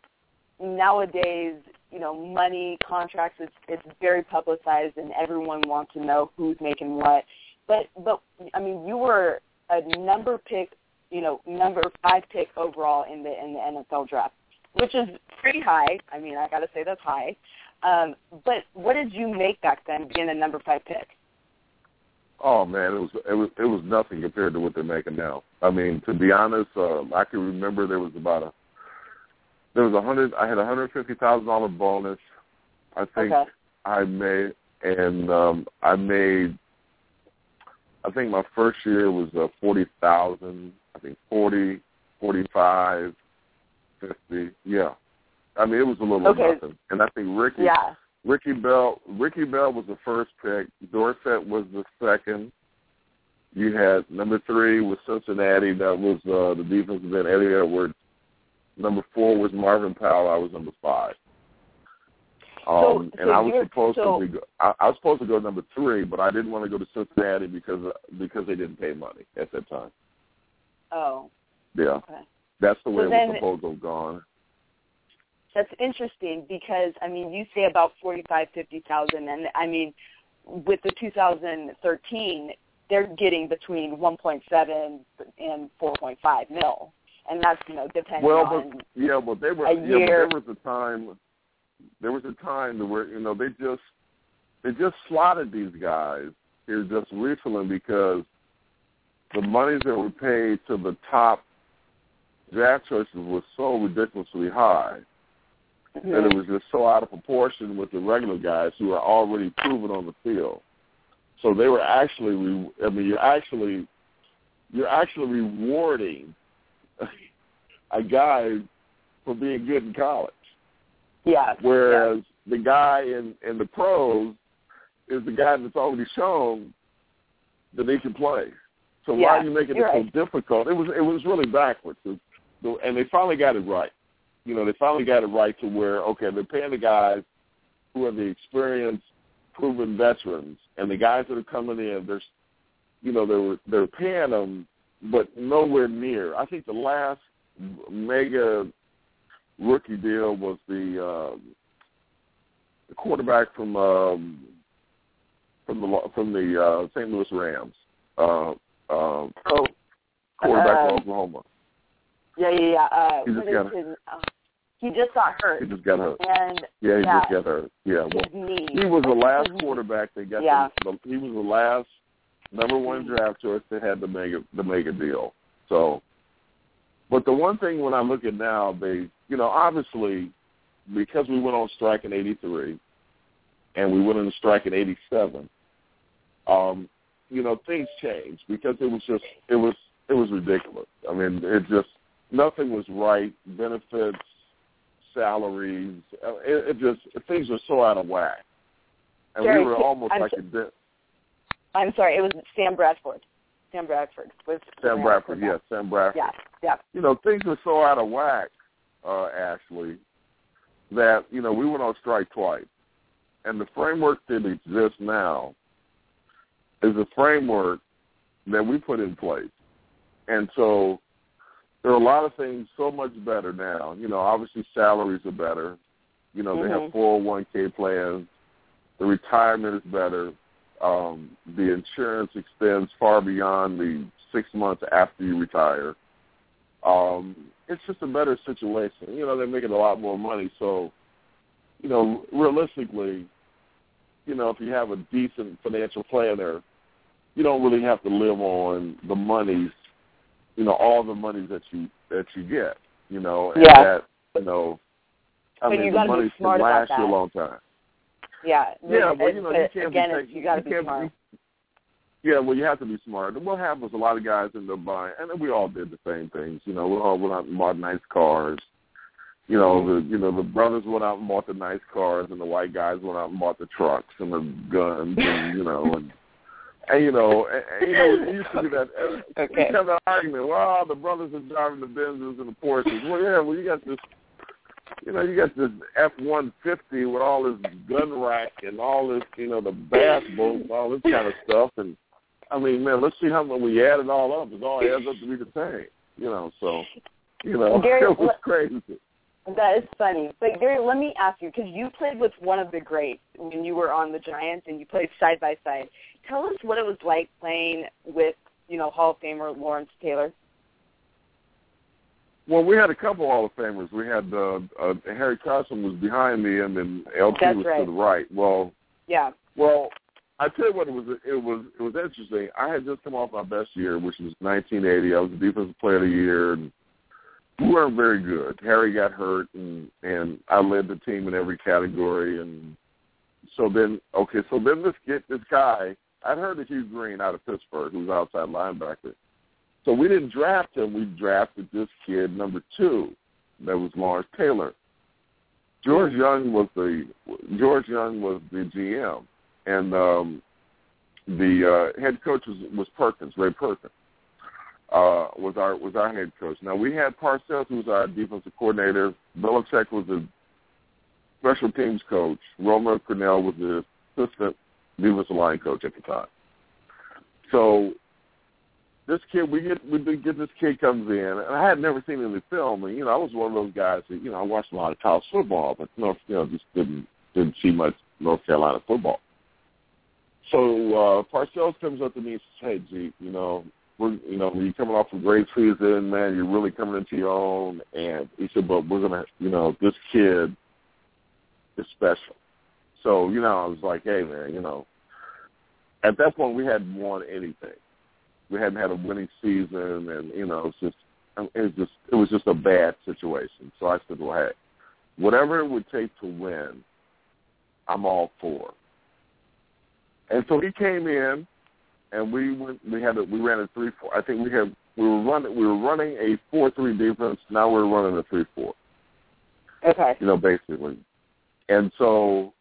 nowadays, you know, money, contracts, it's, it's very publicized, and everyone wants to know who's making what. But, but I mean, you were a number pick, you know, number five pick overall in the in the N F L draft, which is pretty high. I mean, I got to say that's high. Um, but what did you make back then, being a number five pick? Oh man, it was it was it was nothing compared to what they're making now. I mean, to be honest, uh, I can remember there was about a there was a hundred. I had a hundred fifty thousand dollar bonus. I think okay. I made, and um, I made. I think my first year was uh, forty thousand. I think forty, forty-five, fifty. Yeah, I mean it was a little okay. nothing. And I think Ricky, yeah. Ricky Bell, Ricky Bell was the first pick. Dorsett was the second. You had number three was Cincinnati. That was uh, the defensive end, Eddie Edwards. Number four was Marvin Powell. I was number five. Um, so, and so I was supposed so, to be. I, I was supposed to go number three, but I didn't want to go to Cincinnati because because they didn't pay money at that time. Oh. Yeah. Okay. That's the way so it then, was supposed to have gone. That's interesting because I mean you say about forty-five, fifty thousand, and I mean with the two thousand thirteen they're getting between one point seven and four point five mil, and that's you know depending well, on but, yeah, but they were. a yeah, year. but there was a time. There was a time where you know they just they just slotted these guys here just recently because the monies that were paid to the top draft choices was so ridiculously high mm-hmm. that it was just so out of proportion with the regular guys who are already proven on the field. So they were actually, re- I mean, you're actually, you're actually rewarding a guy for being good in college. Yeah. Whereas yeah. the guy in, in the pros is the guy that's already shown that he can play. So yeah, why are you making it right. so difficult? It was it was really backwards, and they finally got it right. You know, they finally got it right to where okay, they're paying the guys who are the experienced, proven veterans, and the guys that are coming in, there's, you know, they're they're paying them, but nowhere near. I think the last mega rookie deal was the, uh, the quarterback from um, from the from the uh, Saint Louis Rams. Uh, Um, oh, quarterback uh, from Oklahoma. Yeah, yeah, yeah. Uh, he what just is got his, uh, He just got hurt. He just got hurt. And yeah, he yeah, just got hurt. Yeah, well, his knee. he was the last his quarterback that got yeah. the, the. He was the last number one draft choice that had the mega the mega deal. So, but the one thing when I look at now, they, you know, obviously because we went on strike in eighty-three, and we went on strike in eighty-seven. Um, you know, things changed because it was just it was it was ridiculous. I mean, it just nothing was right. Benefits, salaries, it, it just things were so out of whack, and Jerry, we were almost I'm like so, a. Di- I'm sorry, it was Sam Bradford. Sam Bradford was Sam Bradford, yes, Sam Bradford. Yeah, yeah. You know, things were so out of whack, uh, Ashley, that you know we went on strike twice, and the framework that exists now is a framework that we put in place. And so there are a lot of things so much better now. You know, obviously salaries are better. You know, mm-hmm. they have four oh one k plans. The retirement is better. Um, the insurance extends far beyond the six months after you retire. Um, it's just a better situation. You know, they're making a lot more money. So, you know, realistically, you know, if you have a decent financial planner, you don't really have to live on the monies, you know, all the monies that you that you get, you know, and yeah. that, you know, I but mean, you the money can last you a long time. Yeah. Yeah, well, you know, you can't again, be, you got to be can't smart. Be, yeah, well, you have to be smart. And what happened was a lot of guys ended up buying, and we all did the same things. You know, we all went out and bought nice cars. You know, the you know the brothers went out and bought the nice cars, and the white guys went out and bought the trucks and the guns, and you know, and and you know, and, and, you know, it used to be that. Uh, okay. We have that argument. Well, the brothers are driving the Benzes and the Porsches. Well, yeah, well, you got this. You know, you got this F one fifty with all this gun rack and all this, you know, the bass boats, all this kind of stuff. And, I mean, man, let's see how when we add it all up, it all adds up to be the same. You know, so, you know, Gary, it was crazy. That is funny. But, Gary, let me ask you, because you played with one of the greats when you were on the Giants and you played side by side. Tell us what it was like playing with, you know, Hall of Famer Lawrence Taylor. Well, we had a couple Hall of Famers. We had uh, uh, Harry Carson was behind me, and then L T That's was right. to the right. Well, yeah. Well, I tell you what, it was it was it was interesting. I had just come off my best year, which was nineteen eighty. I was the defensive player of the year, and we weren't very good. Harry got hurt, and and I led the team in every category. And so then, okay, so then this get this guy. I'd heard of Hugh Green out of Pittsburgh, who was outside linebacker. So we didn't draft him. We drafted this kid, number two, that was Lawrence Taylor. George Young was the George Young was the G M, and um, the uh, head coach was, was Perkins, Ray Perkins, uh, was our was our head coach. Now we had Parcells, who was our defensive coordinator. Belichick was the special teams coach. Romeo Crennel was the assistant defensive line coach at the time. So this kid, we get we get this kid comes in, and I had never seen any film, and you know I was one of those guys that you know I watched a lot of college football, but North, you know, just didn't didn't see much North Carolina football. So uh, Parcells comes up to me and says, "Hey, G, you know, we're you know when you're coming off a great season, man, you're really coming into your own." And he said, "But we're gonna, you know, this kid is special." So you know, I was like, "Hey, man, you know." At that point, we hadn't won anything. We hadn't had a winning season, and you know, it's just it was just it was just a bad situation. So I said, "Well, hey, whatever it would take to win, I'm all for." And so he came in, and we went, we had a, we ran a three four. I think we had we were running we were running a four three defense. Now we're running a three four. Okay. You know, basically, and so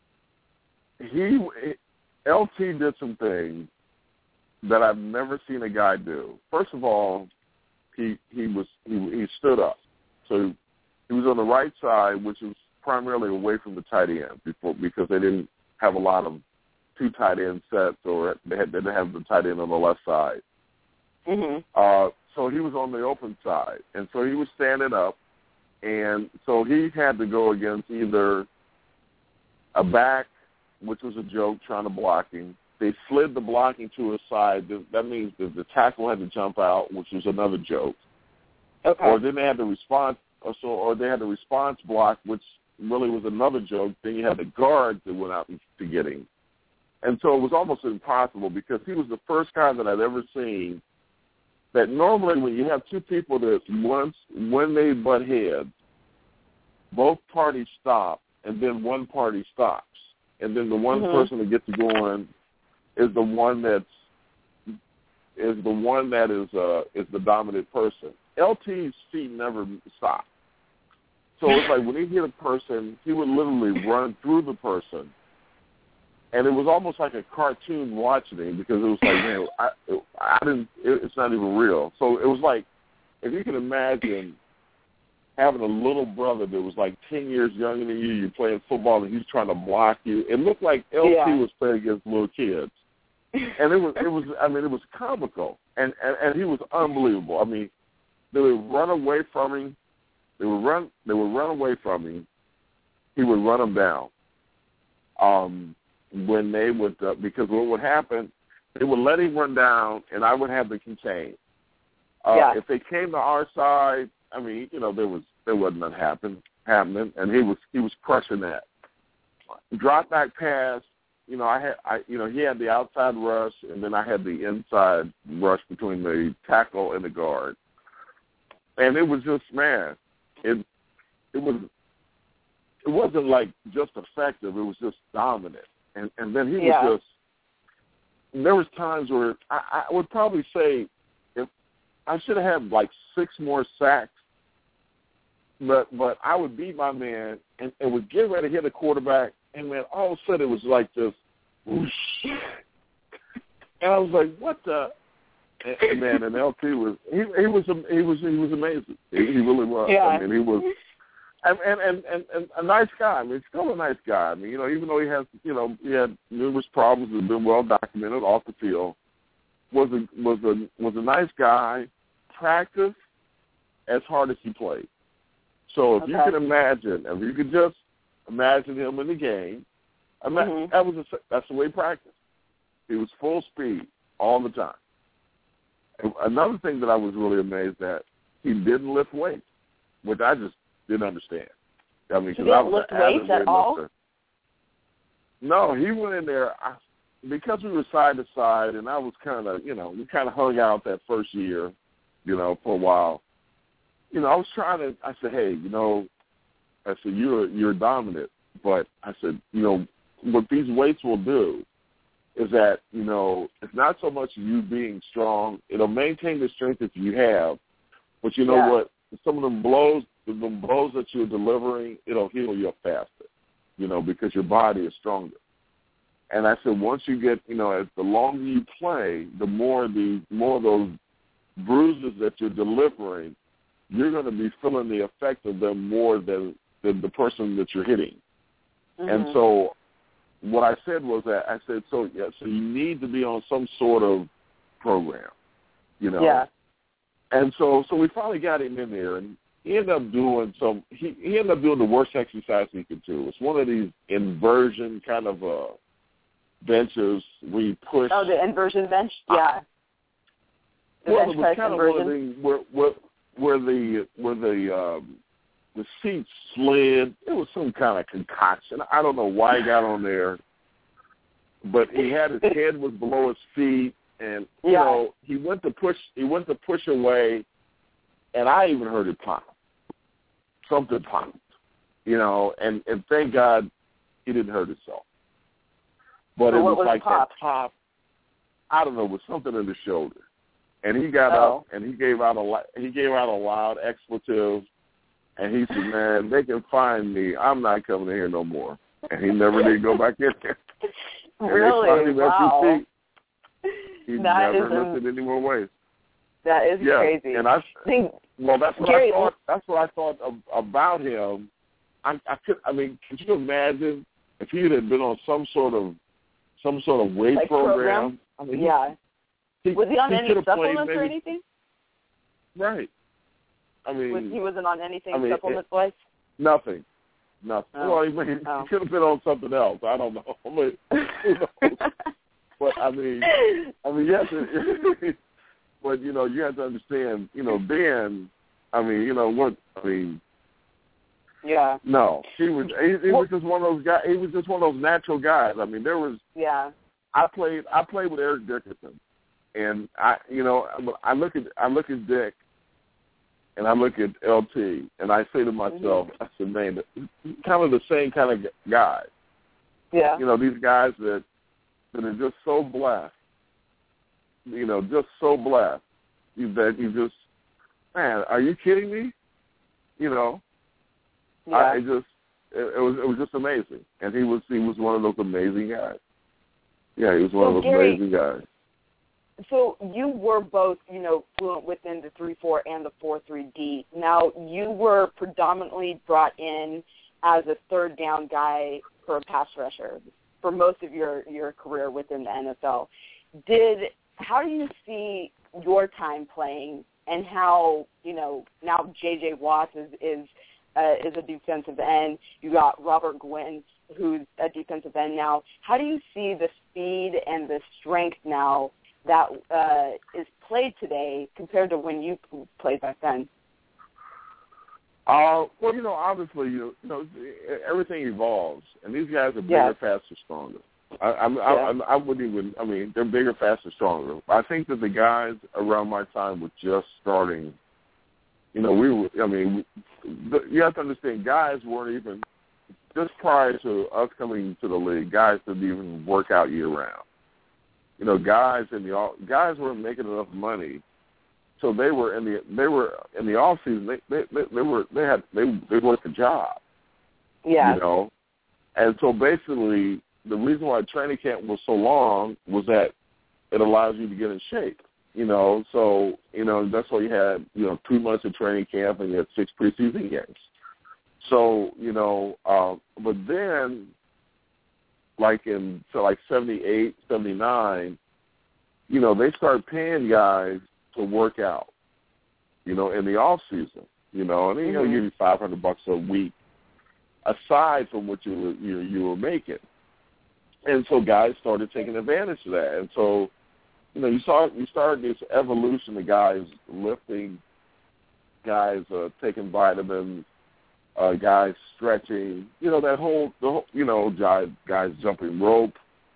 he L T did some things that I've never seen a guy do. First of all, he he was he, he stood up, so he was on the right side, which was primarily away from the tight end before because they didn't have a lot of two tight end sets, or they had they didn't have the tight end on the left side. Mm-hmm. Uh, so he was on the open side, and so he was standing up, and so he had to go against either a back, which was a joke, trying to block him. They slid the blocking to his side. That means that the tackle had to jump out, which was another joke. Okay. Or then they had to respond. or so, or they had the response block, which really was another joke. Then you had the guards that went out to get him. And so it was almost impossible because he was the first guy that I'd ever seen that normally when you have two people that once, when they butt heads, both parties stop, and then one party stops. And then the one mm-hmm. person that gets to go in is the one that's is the one that is uh, is the dominant person. L T's feet never stop. So it's like when he hit a person, he would literally run through the person. And it was almost like a cartoon watching him because it was like, man, I, I didn't, it, it's not even real. So it was like, if you can imagine having a little brother that was like ten years younger than you, you're playing football and he's trying to block you. It looked like L T yeah. was playing against little kids. And it was, it was, I mean, it was comical. And, and, and he was unbelievable. I mean, they would run away from him. They would run, they would run away from him. He would run them down. Um, when they would, uh, because what would happen, they would let him run down, and I would have to contain. Uh, yeah. If they came to our side, I mean, you know, there was there wasn't nothing happen, happening, and he was he was crushing that. Drop back pass, you know, I had I you know he had the outside rush, and then I had the inside rush between the tackle and the guard, and it was just man, it it was it wasn't like just effective, it was just dominant. And, and then he yeah. was just, there was times where I, I would probably say if I should have had like six more sacks, but but I would beat my man and, and would get ready to hit a quarterback, and man, all of a sudden it was like this, whoosh. And I was like, what the? And, and man, and L T was, he, he was, he was, he was amazing. He, he really was. Yeah. I mean, he was. And, and, and, and a nice guy. I mean, still a nice guy. I mean, you know, even though he has, you know, he had numerous problems that have been well documented off the field, was a was a was a nice guy. Practiced as hard as he played. So if okay. you can imagine, if you could just imagine him in the game, ima- mm-hmm. that was a, that's the way he practiced. He was full speed all the time. And another thing that I was really amazed at, he didn't lift weights, which I just didn't understand. I mean, he didn't I was lift weights at all? Lifter. No, he went in there I, because we were side to side, and I was kind of, you know, we kind of hung out that first year, you know, for a while. You know, I was trying to. I said, hey, you know, I said you're you're dominant, but I said, you know, what these weights will do is that, you know, it's not so much you being strong. It'll maintain the strength that you have, but you know yeah. what? Some of them blows. The blows that you're delivering, it'll heal you up faster, you know, because your body is stronger. And I said, once you get, you know, as the longer you play, the more the more of those bruises that you're delivering, you're going to be feeling the effect of them more than, than the person that you're hitting. Mm-hmm. And so what I said was that I said, so yeah, so you need to be on some sort of program, you know. Yeah. And so so we finally got him in there, and he ended up doing some. He, he ended up doing the worst exercise he could do. It's one of these inversion kind of uh, benches where you push. Oh, the inversion bench, yeah. The well, bench it was press kind inversion. of one of the where where, where the where the um, the seats slid. It was some kind of concoction. I don't know why he got on there, but he had his head was below his feet, and you yeah. know he went to push. He went to push away. And I even heard it pop. Something popped, you know, and, and thank God he didn't hurt himself. But so it was, was like pop? that pop, I don't know, with something in the shoulder. And he got oh. up and he gave out a he gave out a loud expletive, and he said, "Man, they can find me. I'm not coming in here no more." And he never did go back in there. Really? Wow. He that never is lifted any more weights. That is yeah, crazy. And I, think, well, that's what Gary, I thought. That's what I thought of, about him. I, I could. I mean, could you imagine if he had been on some sort of some sort of weight like program? program? I mean, yeah. He, was he on he any supplements maybe, or anything? Right. I mean, was, he wasn't on anything I mean, supplement-wise? Nothing. Nothing. Oh. Well, he, he oh. could have been on something else. I don't know. I mean, who knows? But I mean, I mean, yes. It, But, you know, you have to understand, you know, Ben, I mean, you know, what, I mean, Yeah. No, he was. He, he was just one of those guys. He was just one of those natural guys. I mean, there was. Yeah. I played. I played with Eric Dickerson, and I, you know, I look at I look at Dick, and I look at L T, and I say to myself, mm-hmm. I said, man, kind of the same kind of guys. Yeah. You know, these guys that that are just so blessed. You know, just so blessed that you just, man, are you kidding me? You know. Yeah. I just it, it was it was just amazing, and he was he was one of those amazing guys. Yeah, he was one so of those Gary, amazing guys. So you were both, you know, fluent within the three four and the four three D. Now you were predominantly brought in as a third down guy for a pass rusher for most of your, your career within the N F L. Did how do you see your time playing, and how, you know, now J J Watts is is Uh, is a defensive end. You got Robert Gwynn, who's a defensive end now. How do you see the speed and the strength now that uh, is played today compared to when you played back then? Uh, well, you know, obviously, you know, everything evolves, and these guys are bigger, yeah. faster, stronger. I, I, yeah. I, I wouldn't even, I mean, they're bigger, faster, stronger. I think that the guys around my time were just starting. You know, we were, I mean, you have to understand, guys weren't even, just prior to us coming to the league, guys didn't even work out year-round. You know, guys in the guys weren't making enough money, so they were in the they were in the off season. They they, they, they were they had they they worked a job. Yeah. You know, and so basically the reason why training camp was so long was that it allows you to get in shape. You know, so, you know, that's why you had, you know, two months of training camp and you had six preseason games. So, you know, uh, but then, like in, so like seventy-eight, seventy-nine, you know, they started paying guys to work out, you know, in the off season, you know, and, you know, mm-hmm. give you five hundred bucks a week aside from what you were, you, you were making. And so guys started taking advantage of that. And so, you know, you saw you started this evolution of guys lifting, guys uh, taking vitamins, uh, guys stretching. You know, that whole, the whole, you know, guys, guys jumping rope,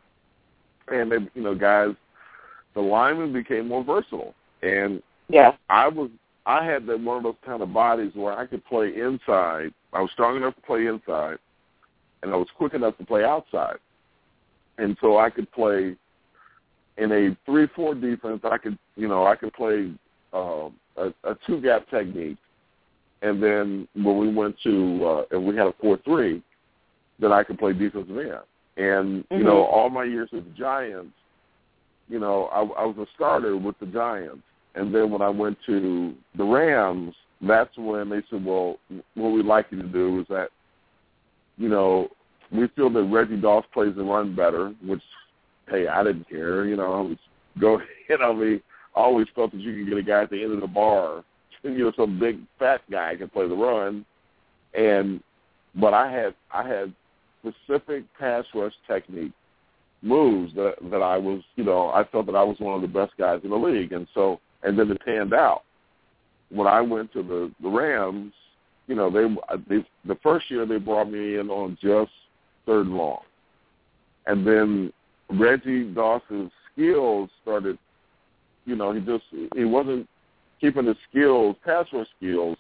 and they, you know, guys, the linemen became more versatile. And yeah, I was, I had that one of those kind of bodies where I could play inside. I was strong enough to play inside, and I was quick enough to play outside, and so I could play. In a three four defense, I could, you know, I could play uh, a, a two-gap technique. And then when we went to, uh, and we had a four three, then I could play defensive end. And, mm-hmm. you know, all my years with the Giants, you know, I, I was a starter with the Giants. And then when I went to the Rams, that's when they said, well, what we'd like you to do is that, you know, we feel that Reggie Doss plays the run better, which – hey, I didn't care, you know, I was go, you know, I mean, I always felt that you could get a guy at the end of the bar, you know, some big fat guy can play the run, and, but I had, I had specific pass rush technique moves that, that I was, you know, I felt that I was one of the best guys in the league, and so, and then it panned out. When I went to the, the Rams, you know, they, they, the first year they brought me in on just third and long, and then Reggie Doss's skills started, you know, he just, he wasn't keeping his skills, pass rush skills,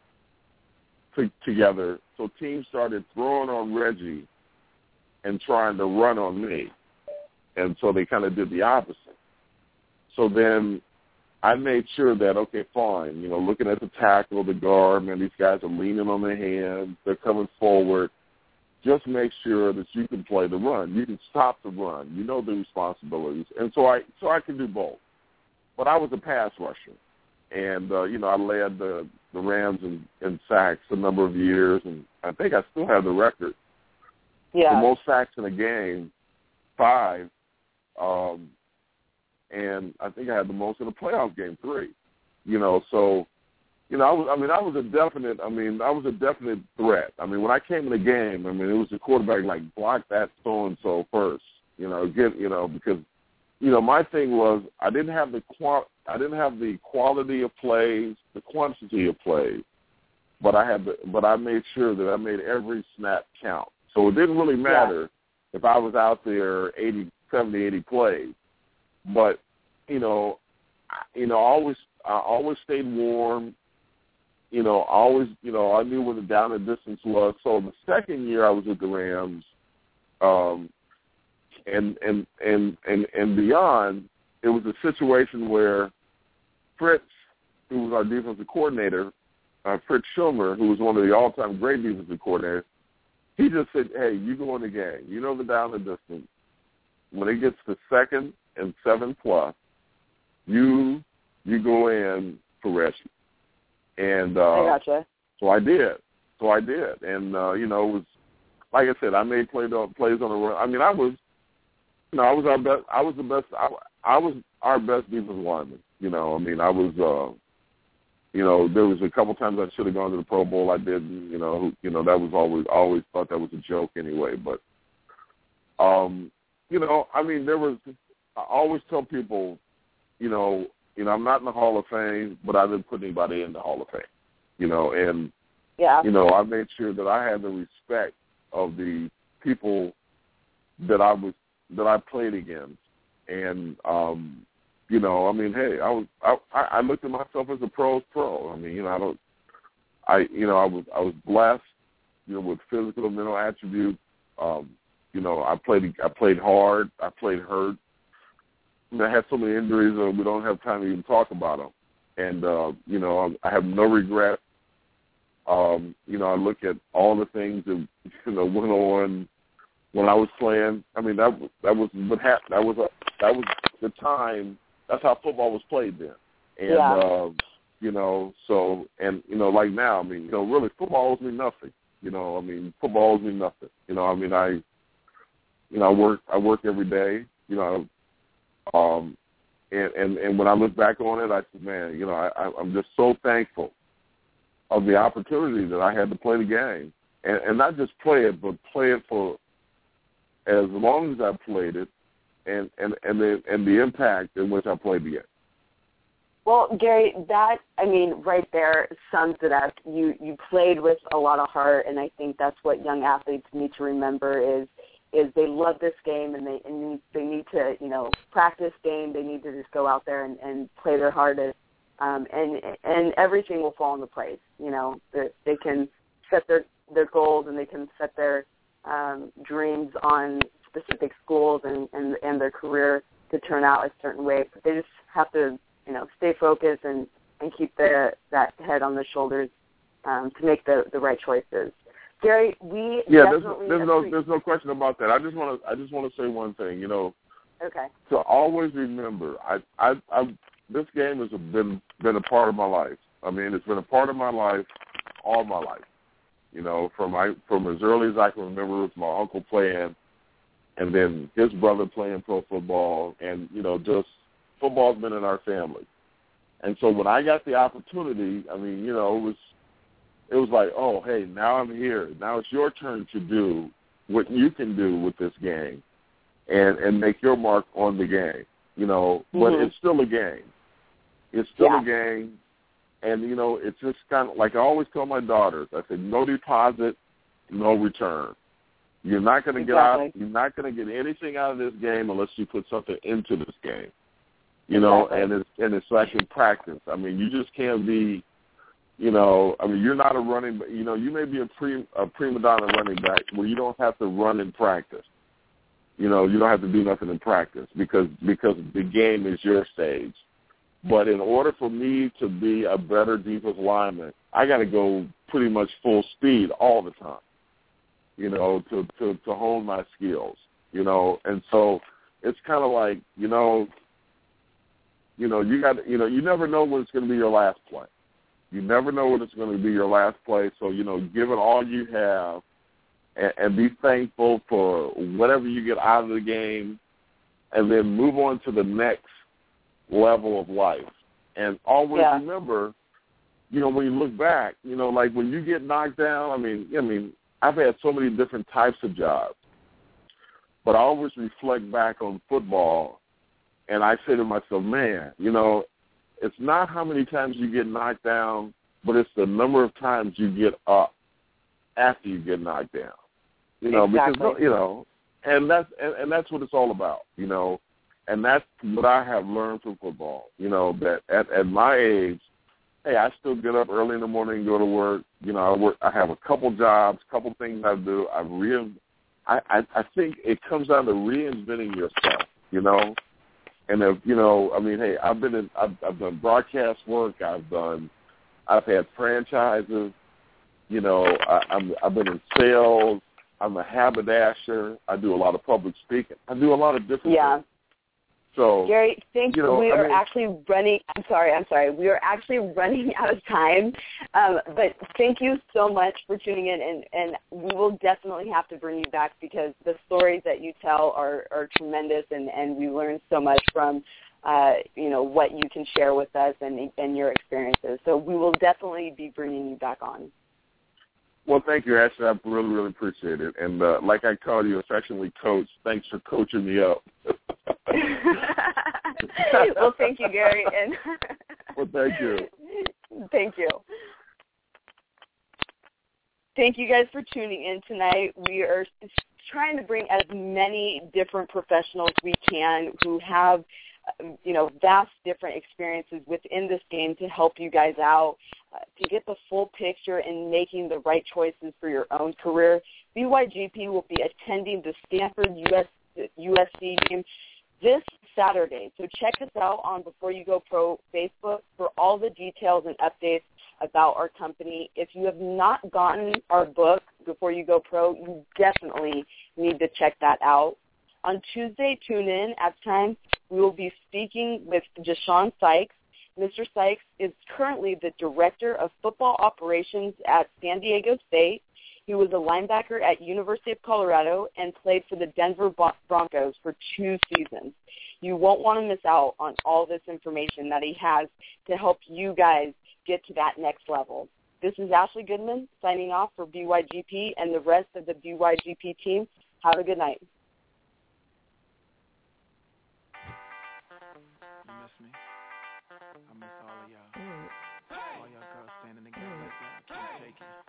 to, together. So teams started throwing on Reggie and trying to run on me. And so they kind of did the opposite. So then I made sure that, okay, fine, you know, looking at the tackle, the guard, man, these guys are leaning on their hands, they're coming forward. Just make sure that you can play the run. You can stop the run. You know the responsibilities. And so I so I can do both. But I was a pass rusher. And, uh, you know, I led the, the Rams in, in sacks a number of years, and I think I still have the record. Yeah. The most sacks in a game, five. Um, and I think I had the most in a playoff game, three. You know, so... You know, I was. I mean, I was a definite. I mean, I was a definite threat. I mean, when I came in the game, I mean, it was the quarterback like block that so and so first. You know, get. You know, because, you know, my thing was I didn't have the qual. I didn't have the quality of plays, the quantity of plays, but I had to, but I made sure that I made every snap count. So it didn't really matter yeah. if I was out there eighty, seventy, eighty plays. But, you know, I, you know, I always, I always stayed warm. You know, I always, you know, I knew what the down and distance was. So the second year I was with the Rams, um, and, and, and, and, and beyond, it was a situation where Fritz, who was our defensive coordinator, uh, Fritz Schumer, who was one of the all-time great defensive coordinators, he just said, hey, you go in the game. You know the down and distance. When it gets to second and seven plus, you you go in for rescue. And uh, I gotcha. So I did. So I did. And, uh, you know, it was, like I said, I made play, plays on the run. I mean, I was, you know, I was our best. I was the best. I, I was our best defensive lineman. You know, I mean, I was, uh, you know, there was a couple times I should have gone to the Pro Bowl. I didn't. You know, you know, that was always, always thought that was a joke anyway. But, um, you know, I mean, there was, I always tell people, you know, you know, I'm not in the Hall of Fame, but I didn't put anybody in the Hall of Fame. You know, and, yeah. you know, I made sure that I had the respect of the people that I was, that I played against. And, um, you know, I mean, hey, I was, I, I looked at myself as a pro's pro. I mean, you know, I don't, I, you know, I was, I was blessed, you know, with physical and mental attributes. Um, you know, I played, I played hard. I played hurt. I, mean, I had so many injuries that we don't have time to even talk about them. And, uh, you know, I, I have no regret. Um, you know, I look at all the things that, you know, went on when I was playing. I mean, that that was what happened. That was a, that was the time. That's how football was played then. And, yeah. uh, you know, so, and, you know, like now, I mean, you know, really football owes me nothing. You know, I mean, football owes me nothing. You know, I mean, I, you know, I work, I work every day, you know, um, and, and, and when I look back on it, I said, man, you know, I, I'm just so thankful of the opportunity that I had to play the game. And, and not just play it, but play it for as long as I played it, and, and, and, the, and the impact in which I played the game. Well, Gary, that, I mean, right there sums it up. You you played with a lot of heart, and I think that's what young athletes need to remember is is they love this game, and they and they need to, you know, practice game. They need to just go out there and, and play their hardest, um, and and everything will fall into place. You know, they, they can set their, their goals, and they can set their um, dreams on specific schools and, and, and their career to turn out a certain way. But they just have to, you know, stay focused and, and keep the, that head on their shoulders um, to make the, the right choices. Gary, we yeah, definitely there's, there's no there's no question about that. I just want to I just want to say one thing. You know, okay. To always remember, I I, I this game has been been a part of my life. I mean, it's been a part of my life all my life. You know, from I from as early as I can remember, with my uncle playing, and then his brother playing pro football, and you know, just football's been in our family. And so when I got the opportunity, I mean, you know, it was it was like, oh, hey, now I'm here. Now it's your turn to do what you can do with this game and, and make your mark on the game, you know. Mm-hmm. But it's still a game. It's still yeah. a game. And, you know, it's just kind of like I always tell my daughters, I said, no deposit, no return. You're not going to exactly. get out. You're not going to get anything out of this game unless you put something into this game. You know, exactly. and it's and it's like in practice. I mean, you just can't be, you know, I mean, you're not a running, you know, you may be a, pre, a prima donna running back where you don't have to run in practice. You know, you don't have to do nothing in practice because because the game is your stage. But in order for me to be a better defensive lineman, I got to go pretty much full speed all the time, you know, to, to, to hone my skills, you know. And so it's kind of like, you know, You know, you got. You know, you never know when it's going to be your last play. You never know when it's going to be your last play. So, you know, give it all you have, and, and be thankful for whatever you get out of the game, and then move on to the next level of life. And always yeah. remember, you know, when you look back, you know, like when you get knocked down. I mean, I mean, I've had so many different types of jobs, but I always reflect back on football. And I say to myself, man, you know, it's not how many times you get knocked down, but it's the number of times you get up after you get knocked down. You know, exactly. because, you know, and that's, and, and that's what it's all about, you know, and that's what I have learned from football, you know, that at, at my age, hey, I still get up early in the morning and go to work. You know, I work. I have a couple jobs, couple things I do. I re, I, I, I think it comes down to reinventing yourself, you know, and if, you know, I mean, hey, I've been in, I've, I've done broadcast work. I've done, I've had franchises, you know, I, I'm, I've been in sales. I'm a haberdasher. I do a lot of public speaking. I do a lot of different yeah. things. So, Gary, think you know, we I are mean, actually running. I'm sorry, I'm sorry. We are actually running out of time. Um, but thank you so much for tuning in, and, and we will definitely have to bring you back because the stories that you tell are, are tremendous, and, and we learn so much from, uh, you know, what you can share with us and, and your experiences. So we will definitely be bringing you back on. Well, thank you, Ashley. I really, really appreciate it. And uh, like I call you affectionately, Coach, thanks for coaching me up. Well, thank you, Gary. And well, thank you. Thank you. Thank you guys for tuning in tonight. We are trying to bring as many different professionals we can who have, you know, vast different experiences within this game to help you guys out, uh, to get the full picture in making the right choices for your own career. B Y G P will be attending the Stanford U S U S C game this Saturday. So check us out on Before You Go Pro Facebook for all the details and updates about our company. If you have not gotten our book, Before You Go Pro, you definitely need to check that out. On Tuesday, tune in at the time. We will be speaking with Deshaun Sykes. Mister Sykes is currently the Director of Football Operations at San Diego State. He was a linebacker at University of Colorado and played for the Denver Broncos for two seasons. You won't want to miss out on all this information that he has to help you guys get to that next level. This is Ashley Goodman signing off for B Y G P and the rest of the B Y G P team. Have a good night. You miss me? I miss all of y'all. All y'all girls standing together like that. I can't take it.